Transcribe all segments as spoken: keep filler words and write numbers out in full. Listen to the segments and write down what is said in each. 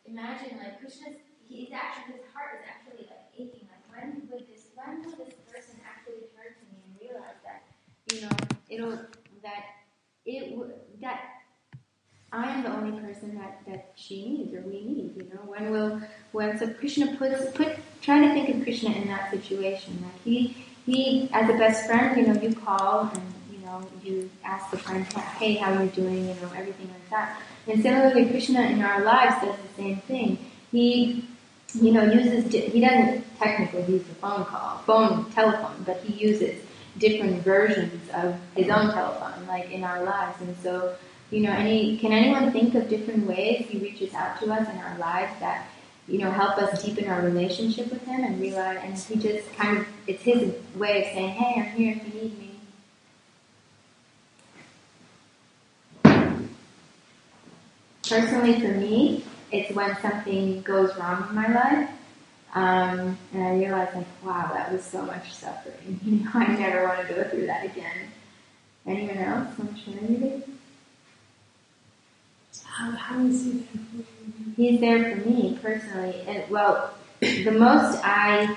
imagine like Krishna's, he's actually, his heart is actually like aching. Like when would this, when will this person actually turn to me and realize that, you know, it'll, that it would, that I am the only person that, that she needs or we need, you know. When will, when, so Krishna puts, put, try to think of Krishna in that situation. Like he, he, as a best friend, you know, you call and, you know, you ask the friend, hey, how are you doing, you know, everything like that. And similarly, Krishna in our lives does the same thing. He, you know, uses, he doesn't technically use a phone call, phone, telephone, but he uses different versions of his own telephone, like in our lives. And so, you know, any, can anyone think of different ways he reaches out to us in our lives that, you know, help us deepen our relationship with him and realize, and he just kind of, it's his way of saying, hey, I'm here if you need me. Personally, for me, it's when something goes wrong in my life, um, and I realize, like, wow, that was so much suffering. You know, I never want to go through that again. Anyone else want to share anything? How, how is he there for you? He's there for me personally, and well, the most I,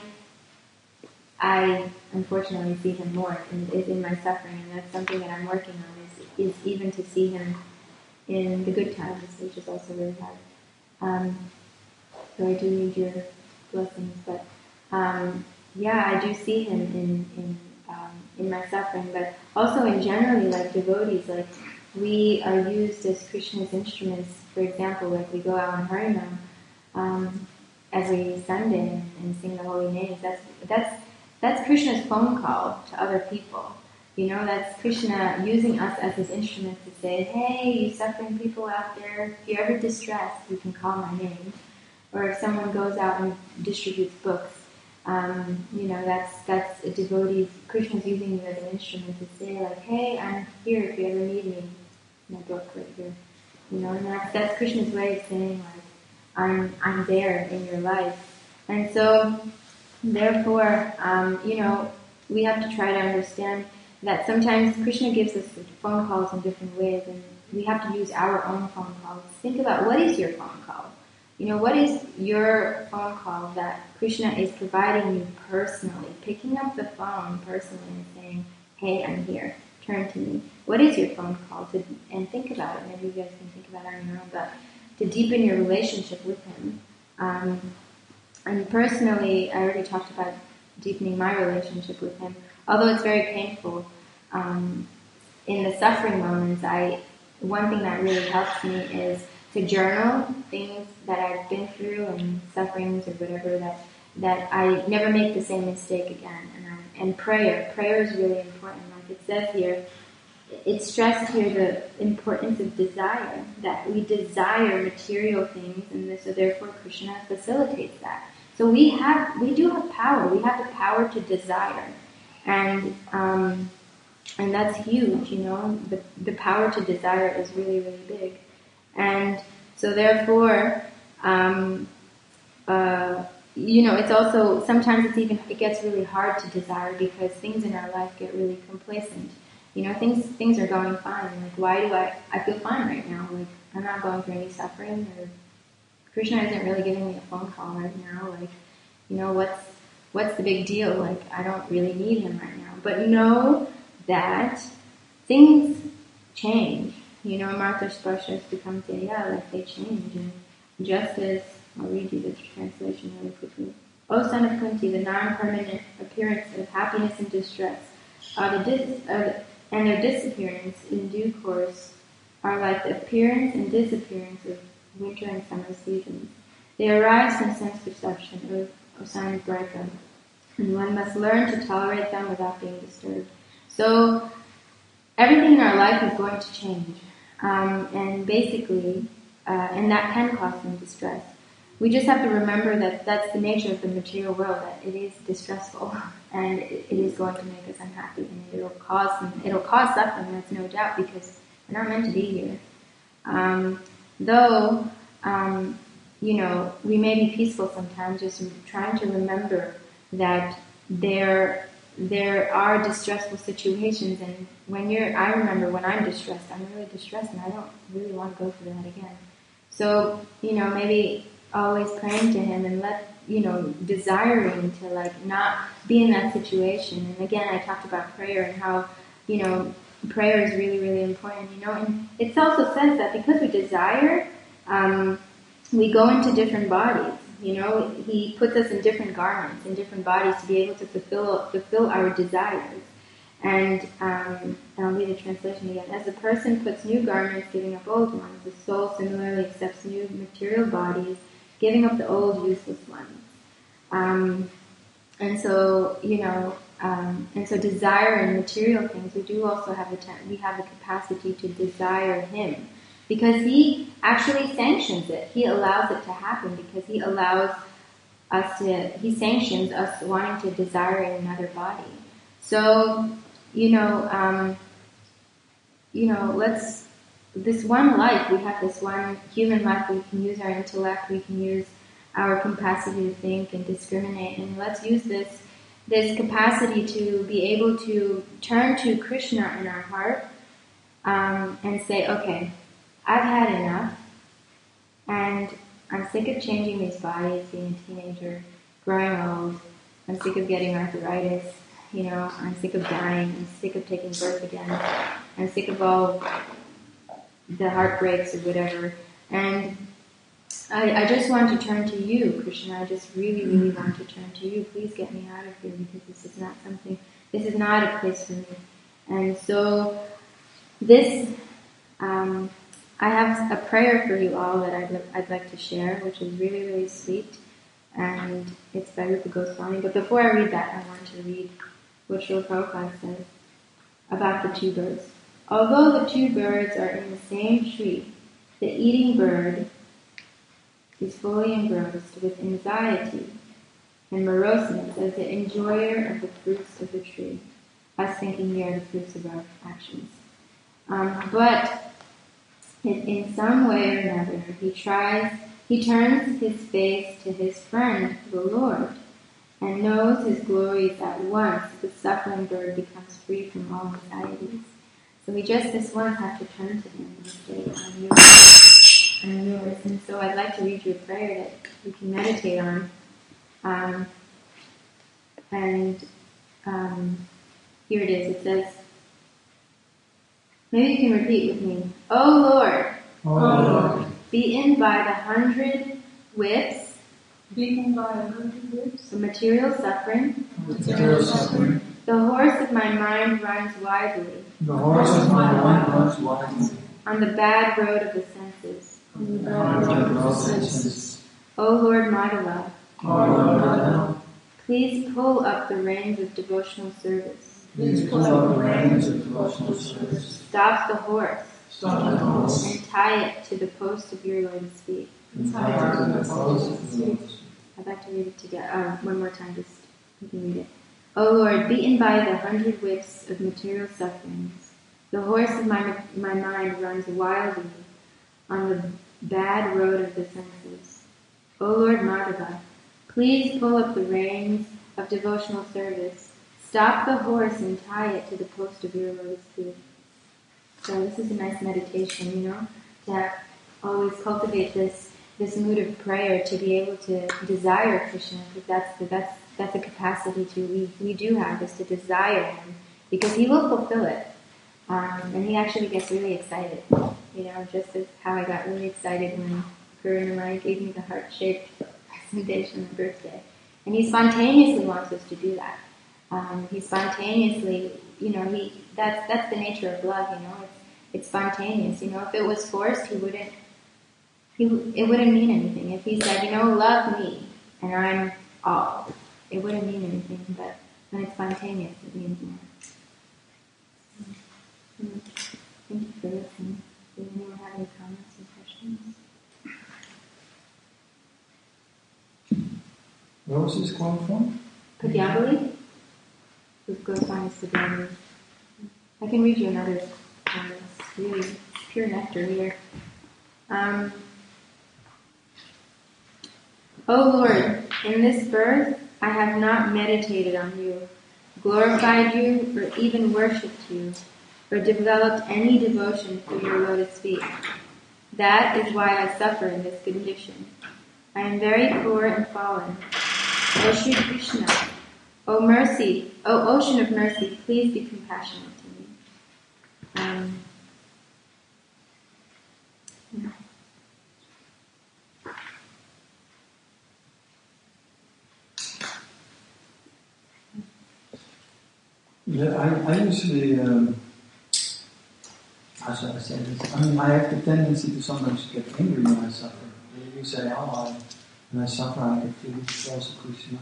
I unfortunately see him more in, is in my suffering, and that's something that I'm working on. Is is even to see him in the good times, which is also really hard. Um, so I do need your blessings, but um, yeah, I do see him in in um, in my suffering, but also in generally, like devotees, like we are used as Krishna's instruments. For example, like we go out on Harinam um, every Sunday and, and sing the holy names. That's that's that's Krishna's phone call to other people. You know, that's Krishna using us as his instruments to say, hey, you suffering people out there, if you're ever distressed, you can call my name. Or if someone goes out and distributes books, um, you know, that's that's a devotee. Krishna's using you as an instrument to say, like, hey, I'm here if you ever need me. My book right here. You know, and that's, that's Krishna's way of saying, like, I'm I'm there in your life. And so, therefore, um, you know, we have to try to understand that sometimes Krishna gives us phone calls in different ways, and we have to use our own phone calls. Think about, what is your phone call? You know, what is your phone call that Krishna is providing you personally? Picking up the phone personally and saying, hey, I'm here. Turn to me. What is your phone call? To, and think about it. Maybe you guys can think about it on your own, but to deepen your relationship with him. Um, and personally, I already talked about deepening my relationship with him. Although it's very painful, um, in the suffering moments, I one thing that really helps me is to journal things that I've been through and sufferings or whatever, that that I never make the same mistake again. And I, and prayer, prayer is really important. Like it says here, it's stressed here the importance of desire, that we desire material things, and this, so therefore Krishna facilitates that. So we have, we do have power. We have the power to desire, and um, and that's huge. You know, the the power to desire is really, really big, and so therefore, um, uh, you know, it's also sometimes it's even it gets really hard to desire because things in our life get really complacent. You know, things things are going fine. Like, why do I I feel fine right now? Like, I'm not going through any suffering, or Krishna isn't really giving me a phone call right now. Like, you know, what's what's the big deal? Like, I don't really need him right now. But know that things change. You know, Martha Sparsha become yeah, like they change. And just as, I'll read you the translation really quickly. O son of Kunti, the non-permanent appearance of happiness and distress, are the dis- uh, and their disappearance in due course are like the appearance and disappearance of winter and summer seasons. They arise from sense perception, O son of Brahma, and one must learn to tolerate them without being disturbed. So, everything in our life is going to change. Um, and basically, uh, and that can cause some distress. We just have to remember that that's the nature of the material world, that it is distressful, and it, it is going to make us unhappy, and it'll cause some, it'll cause suffering, that's no doubt, because we're not meant to be here. Um, though, um, you know, we may be peaceful sometimes, just trying to remember that there there are distressful situations, and when you're, I remember when I'm distressed, I'm really distressed, and I don't really want to go through that again. So, you know, maybe always praying to Him and let, you know, desiring to like not be in that situation. And again, I talked about prayer and how, you know, prayer is really, really important, you know, and it also says that because we desire, um, we go into different bodies, you know, He puts us in different garments, in different bodies to be able to fulfill, fulfill our desires. And, um, and I'll read the translation again. As a person puts new garments, giving up old ones, the soul similarly accepts new material bodies, giving up the old, useless ones. Um, and so, you know, um, and so desiring material things, we do also have the ten- we have the capacity to desire Him, because He actually sanctions it. He allows it to happen because He allows us to. He sanctions us wanting to desire another body. So, you know, um, you know, let's. This one life, we have this one human life. We can use our intellect. We can use our capacity to think and discriminate, and let's use this this capacity to be able to turn to Krishna in our heart um, and say, okay, I've had enough, and I'm sick of changing these bodies, being a teenager, growing old. I'm sick of getting arthritis. You know, I'm sick of dying. I'm sick of taking birth again. I'm sick of all the heartbreaks or whatever, and I, I just want to turn to you, Krishna. I just really, really want to turn to you. Please get me out of here because this is not something, this is not a place for me. And so this, um, I have a prayer for you all that I'd, I'd like to share, which is really, really sweet. And it's by Rupa Goswami. But before I read that, I want to read what Srila Prabhupada says about the two birds. Although the two birds are in the same tree, the eating bird is fully engrossed with anxiety and moroseness as the enjoyer of the fruits of the tree, us thinking we are the fruits of our actions. Um, but in, in some way or another, he tries, he turns his face to his friend, the Lord, and knows his glories at once. The suffering bird becomes free from all anxieties. So we just this once have to turn to him and say, I'm yours, I'm yours. And so I'd like to read you a prayer that you can meditate on. Um, and um, here it is. It says, maybe you can repeat with me. O Lord, O Lord, beaten by the hundred whips, beaten by a hundred whips, of material suffering, material suffering, the horse of my mind runs widely, the horse of my mind runs widely, on the bad road of the senses. on the bad road of the senses. O Lord Madhava, O Lord Madhava, please pull up the reins of devotional service. please pull up the reins of devotional service. Stop the horse, Stop the horse, and tie it to the post of your lotus feet. and tie it to the post of the lotus. I'd like to read it together. Uh, one more time, just you can read it. O Lord, beaten by the hundred whips of material sufferings, the horse of my my mind runs wildly on the bad road of the senses. O Lord Madhava, please pull up the reins of devotional service. Stop the horse and tie it to the post of your lotus feet. So this is a nice meditation, you know, to always cultivate this this mood of prayer, to be able to desire Krishna, because that's the, that's that's a capacity to we we do have, is to desire Him, because He will fulfill it, um, and He actually gets really excited. You know, just as how I got really excited when Guru Narai gave me the heart-shaped presentation on my birthday, and He spontaneously wants us to do that. Um, he spontaneously, you know, he that's that's the nature of love. You know, it's it's spontaneous. You know, if it was forced, He wouldn't. He, it wouldn't mean anything. If He said, you know, love me, and I'm all, it wouldn't mean anything. But when it's spontaneous, it means more. Mm-hmm. Thank you for listening. Does anyone have any comments or questions? Where was this quote from? Padyabali? This goes on as Padyabali. I can read you another one. It's really pure nectar here. Um, O Lord, in this birth I have not meditated on you, glorified you, or even worshipped you, or developed any devotion for your lotus feet. That is why I suffer in this condition. I am very poor and fallen. O Shri Krishna, O mercy, O ocean of mercy, please be compassionate to me. Um, yeah. Yeah, I, I usually, um, how should I say this? I mean, I have the tendency to sometimes get angry when I suffer. You say, oh, I, when I suffer, I can feel close to Krishna.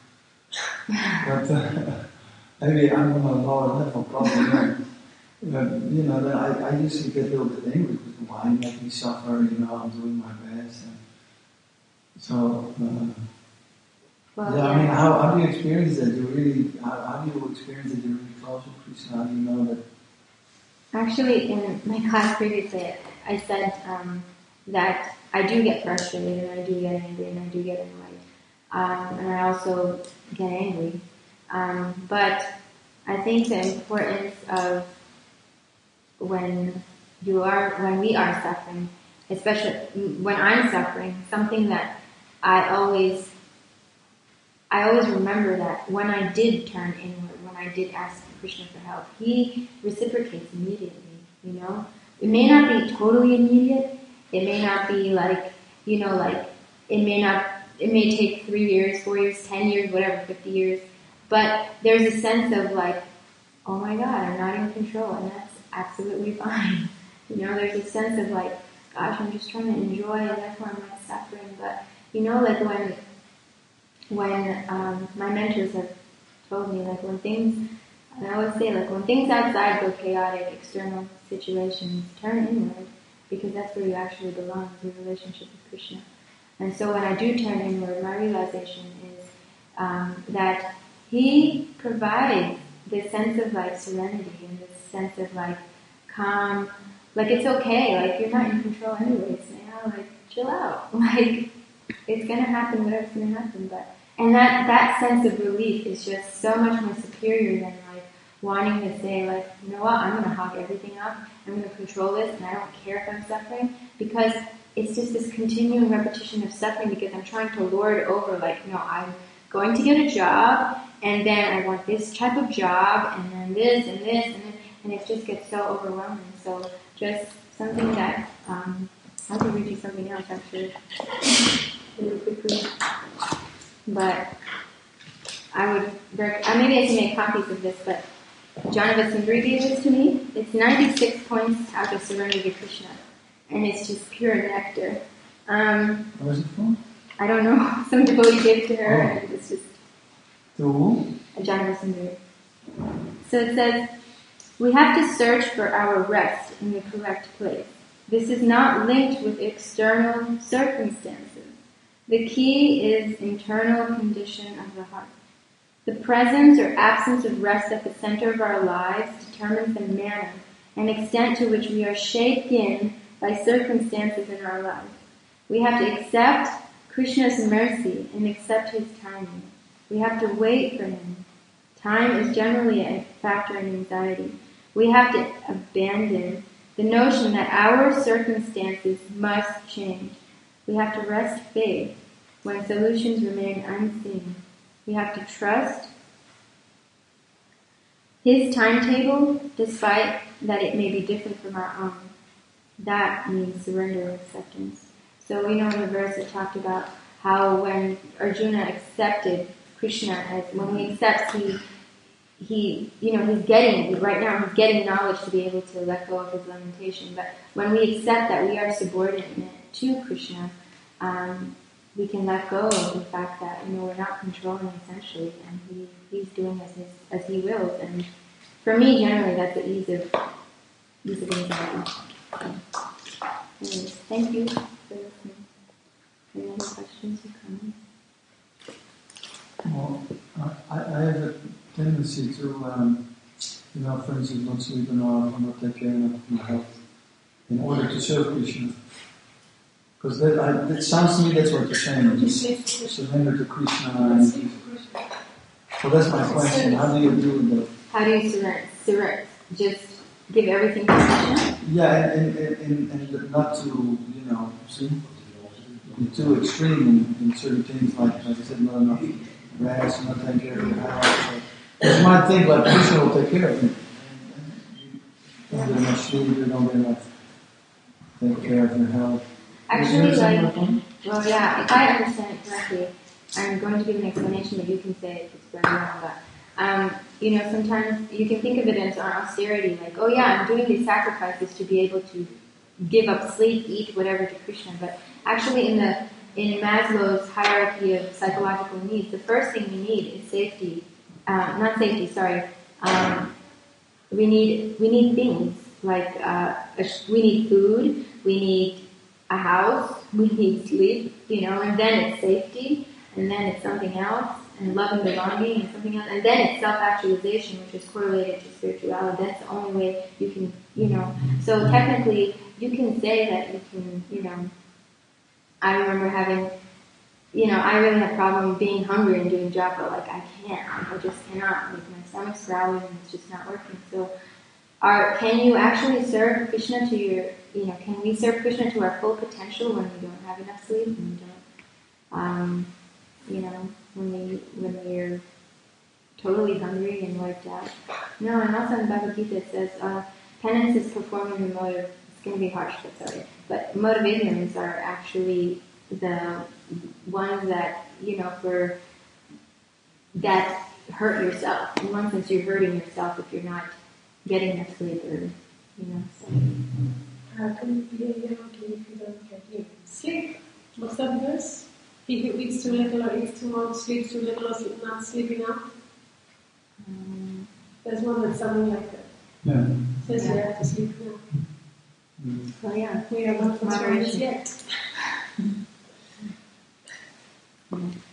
But uh, maybe I'm on a lower level, probably not. But, you know, then I, I usually get a little bit angry because why make me suffer, you know, I'm doing my best. And so, uh, Well, yeah, yeah. I mean, how, how do you experience that? You really, how, how do you experience that you're really close to Krishna? How do you know that? Actually, in my class previously, I said um, that I do get frustrated and I do get angry and I do get annoyed. Um, and I also get angry. Um, but I think the importance of when you are, when we are suffering, especially when I'm suffering, something that I always, I always remember that when I did turn inward, when I did ask Krishna for help, he reciprocates immediately, you know? It may not be totally immediate, it may not be like, you know, like, it may not, it may take three years, four years, ten years, whatever, fifty years, but there's a sense of like, oh my God, I'm not in control, and that's absolutely fine. You know, there's a sense of like, gosh, I'm just trying to enjoy, and that's why I'm not suffering. But you know, like when when um, my mentors have told me, like when things, and I always say, like when things outside go chaotic, external situations, turn inward, because that's where you actually belong, your relationship with Krishna. And so when I do turn inward, my realization is um, that He provides this sense of like serenity and this sense of like calm, like it's okay, like you're not in control anyways, now, like chill out, like it's gonna happen, whatever's gonna happen. But and that that sense of relief is just so much more superior than like wanting to say like, you know what, I'm gonna hog everything up, I'm gonna control this, and I don't care if I'm suffering, because it's just this continuing repetition of suffering because I'm trying to lord over like, no, I'm going to get a job, and then I want this type of job, and then this, and this, and then, and it just gets so overwhelming. So just something that, um, I could read you something else actually, really quickly, but I would, rec- uh, maybe I can make copies of this, but Jonathan Sundari gave this to me. It's ninety-six points how to surrender to Krishna, and it's just pure nectar. Um, Where is it from? I don't know, some devotee gave it to her, Oh. and it's just To who? a Jonathan Sundari. So it says, we have to search for our rest in the correct place. This is not linked with external circumstances. The key is internal condition of the heart. The presence or absence of rest at the center of our lives determines the manner and extent to which we are shaken by circumstances in our lives. We have to accept Krishna's mercy and accept His timing. We have to wait for Him. Time is generally a factor in anxiety. We have to abandon the notion that our circumstances must change. We have to rest faith when solutions remain unseen. We have to trust His timetable, despite that it may be different from our own. That means surrender and acceptance. So we know in the verse it talked about how when Arjuna accepted Krishna, as when he accepts, he, he, you know, he's getting, right now he's getting knowledge to be able to let go of his lamentation. But when we accept that we are subordinate to Krishna, um, we can let go of the fact that, you know, we're not controlling essentially, and he, he's doing as, his, as he wills. And for me, generally, that's the ease of, ease of anxiety. So, anyways, thank you for listening. Any other questions or comments? Well, I, I have a tendency to, um, you know, for instance, not sleep enough or not take care enough of my health in order to serve Krishna. Because that, I, that sounds to me that's what you're saying, just surrender to Krishna. And, so that's my question, how do you do that? How do you surrender? Surrender. Just give everything to Krishna? Yeah, and, and, and, and not to, you know, see? you're too extreme in, in certain things, like, like I said, not enough rest, not taking care of your health. So you might think like Krishna will take care of you. You don't get enough sleep, you don't get enough take care of your health. Actually, like, well, yeah, if I understand it correctly, I'm going to give an explanation, but you can say if it's very wrong. But, um, you know, sometimes you can think of it as austerity, like, oh yeah, I'm doing these sacrifices to be able to give up sleep, eat whatever to Krishna. But actually, in the in Maslow's hierarchy of psychological needs, the first thing we need is safety. Uh, not safety, sorry. Um, we need we need things like uh, a sh- we need food, we need a house, we need sleep, you know, and then it's safety, and then it's something else, and love and belonging, and something else, and then it's self-actualization, which is correlated to spirituality. That's the only way you can, you know. So technically, you can say that you can, you know. I remember having, you know, I really have problem being hungry and doing japa. Like I can't, I just cannot. Like my stomach's growling and it's just not working. So, are can you actually serve Krishna to your, you know, can we serve Krishna to our full potential when we don't have enough sleep and we don't, um, you know, when we when we're totally hungry and wiped out? No, and also in Bhagavad Gita it says uh, penance is performing the mode of, it's going to be harsh, but sorry, but mode of ignorance are actually the ones that, you know, for that hurt yourself. In one sense, you're hurting yourself if you're not getting enough sleep, or, you know. So. How can you be a yogi if you don't get enough sleep? What's that verse? He who eats too little or eats too much, sleeps too little or not sleeping enough. Um, There's one that's something like that. Yeah. Says yeah. you have to sleep now. Mm. So yeah, We are not moderation yet. yeah.